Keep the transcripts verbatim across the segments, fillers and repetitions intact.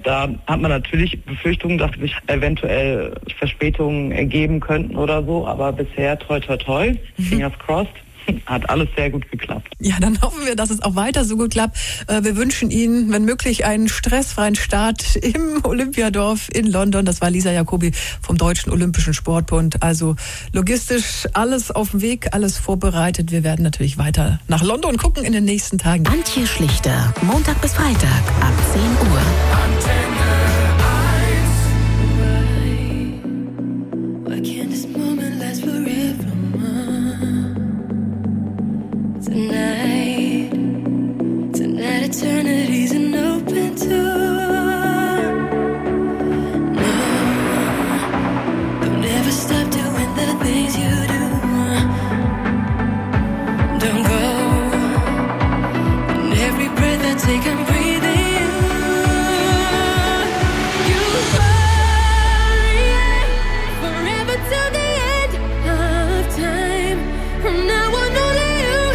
Da hat man natürlich Befürchtungen, dass sich eventuell Verspätungen ergeben könnten oder so, aber bisher toi toi toi, mhm. fingers crossed. Hat alles sehr gut geklappt. Ja, dann hoffen wir, dass es auch weiter so gut klappt. Wir wünschen Ihnen, wenn möglich, einen stressfreien Start im Olympiadorf in London. Das war Lisa Jacobi vom Deutschen Olympischen Sportbund. Also logistisch alles auf dem Weg, alles vorbereitet. Wir werden natürlich weiter nach London gucken in den nächsten Tagen. Antje Schlichter, Montag bis Freitag ab zehn Uhr. Antenne Tonight, tonight eternity's an open door. No, don't ever stop doing the things you do. Don't go, and every breath I take I'm breathing you. You hurry forever till the end of time. From now on only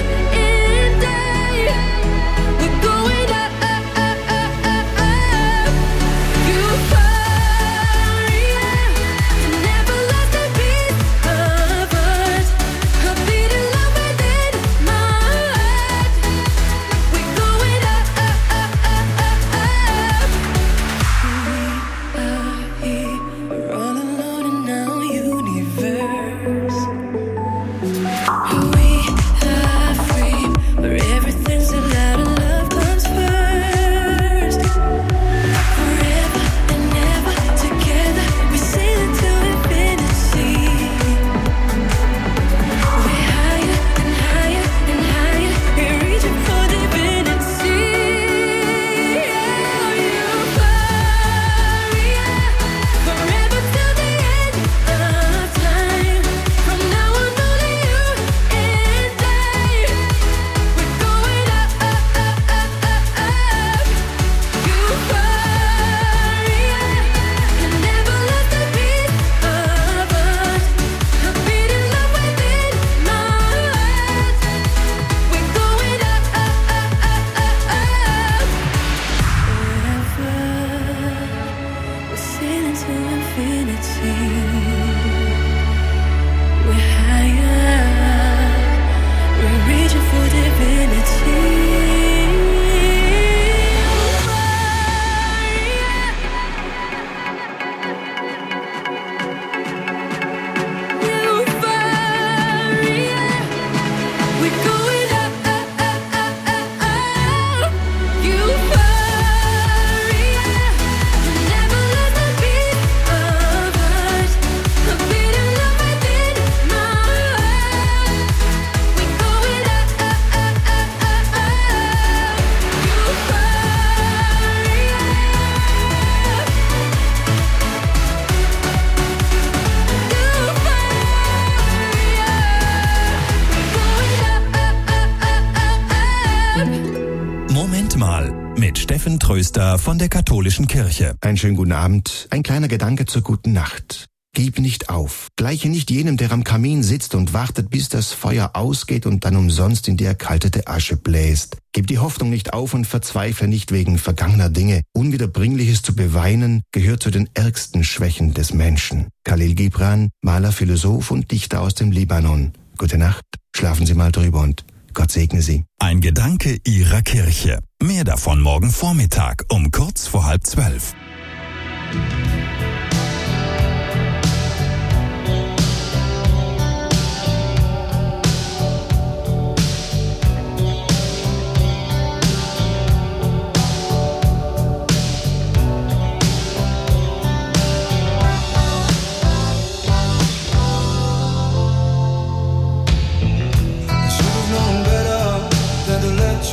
mit Steffen Tröster von der Katholischen Kirche. Einen schönen guten Abend. Ein kleiner Gedanke zur guten Nacht. Gib nicht auf. Gleiche nicht jenem, der am Kamin sitzt und wartet, bis das Feuer ausgeht und dann umsonst in die erkaltete Asche bläst. Gib die Hoffnung nicht auf und verzweifle nicht wegen vergangener Dinge. Unwiederbringliches zu beweinen gehört zu den ärgsten Schwächen des Menschen. Khalil Gibran, Maler, Philosoph und Dichter aus dem Libanon. Gute Nacht, schlafen Sie mal drüber und Gott segne Sie. Ein Gedanke Ihrer Kirche. Mehr davon morgen Vormittag um kurz vor halb zwölf.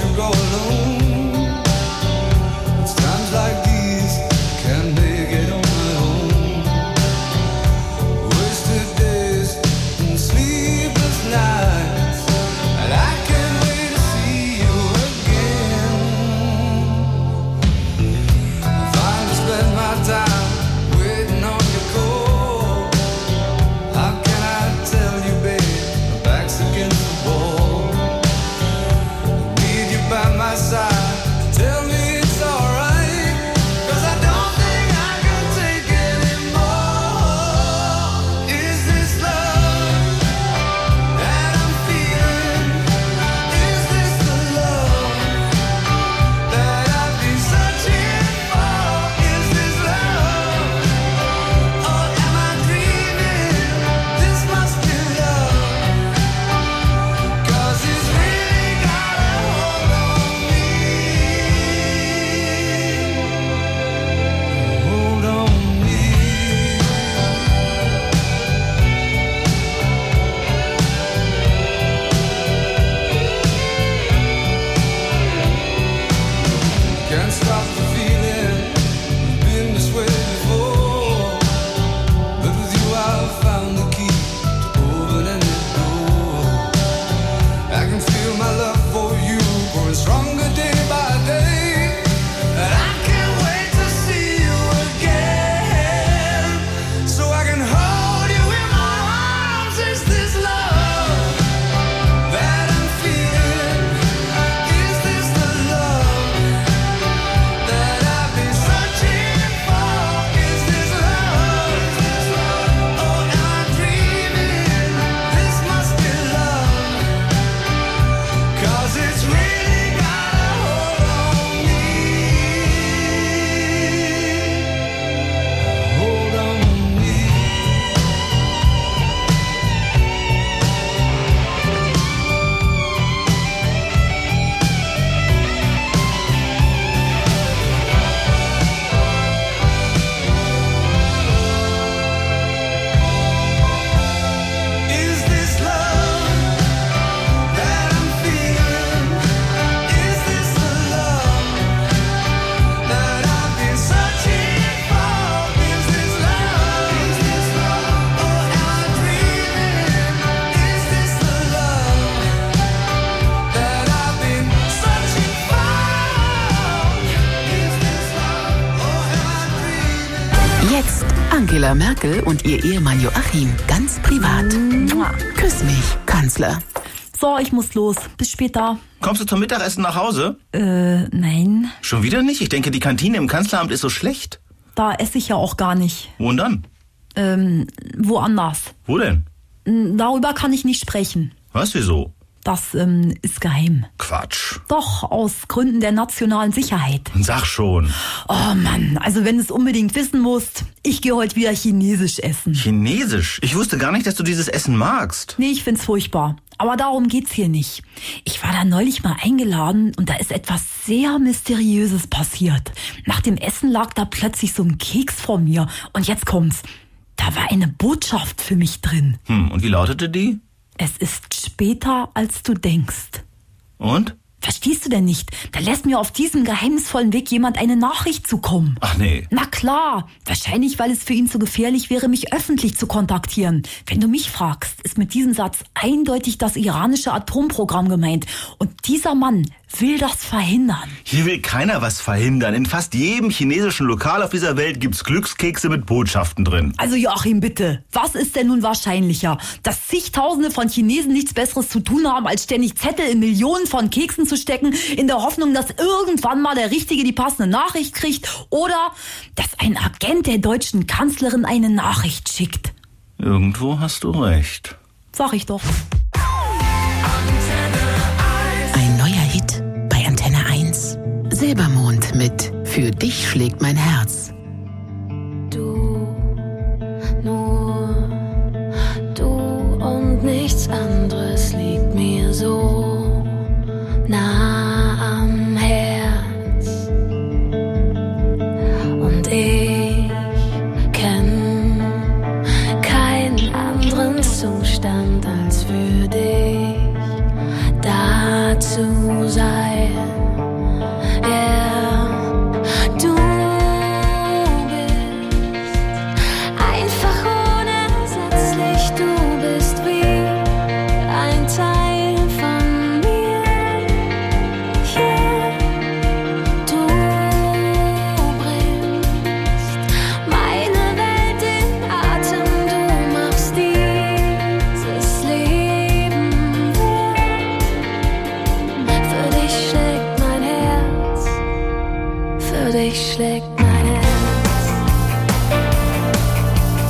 Times like these can make it on. Angela Merkel und ihr Ehemann Joachim ganz privat. Küss mich, Kanzler. So, ich muss los. Bis später. Kommst du zum Mittagessen nach Hause? Äh, nein. Schon wieder nicht? Ich denke, die Kantine im Kanzleramt ist so schlecht. Da esse ich ja auch gar nicht. Wo denn dann? Ähm, woanders. Wo denn? Darüber kann ich nicht sprechen. Was, wieso? Das ähm, ist geheim. Quatsch. Doch, aus Gründen der nationalen Sicherheit. Sag schon. Oh Mann, also wenn du es unbedingt wissen musst, ich gehe heute wieder chinesisch essen. Chinesisch? Ich wusste gar nicht, dass du dieses Essen magst. Nee, ich find's furchtbar. Aber darum geht's hier nicht. Ich war da neulich mal eingeladen und da ist etwas sehr Mysteriöses passiert. Nach dem Essen lag da plötzlich so ein Keks vor mir. Und jetzt kommt's. Da war eine Botschaft für mich drin. Hm, und wie lautete die? Es ist später, als du denkst. Und? Verstehst du denn nicht? Da lässt mir auf diesem geheimnisvollen Weg jemand eine Nachricht zukommen. Ach nee. Na klar, wahrscheinlich, weil es für ihn zu gefährlich wäre, mich öffentlich zu kontaktieren. Wenn du mich fragst, ist mit diesem Satz eindeutig das iranische Atomprogramm gemeint. Und dieser Mann will das verhindern. Hier will keiner was verhindern. In fast jedem chinesischen Lokal auf dieser Welt gibt's Glückskekse mit Botschaften drin. Also Joachim, bitte, was ist denn nun wahrscheinlicher? Dass zigtausende von Chinesen nichts Besseres zu tun haben, als ständig Zettel in Millionen von Keksen zu stecken, in der Hoffnung, dass irgendwann mal der Richtige die passende Nachricht kriegt, oder dass ein Agent der deutschen Kanzlerin eine Nachricht schickt? Irgendwo hast du recht. Sag ich doch. Ein neuer Hit bei Antenne eins. Silbermond mit Für dich schlägt mein Herz.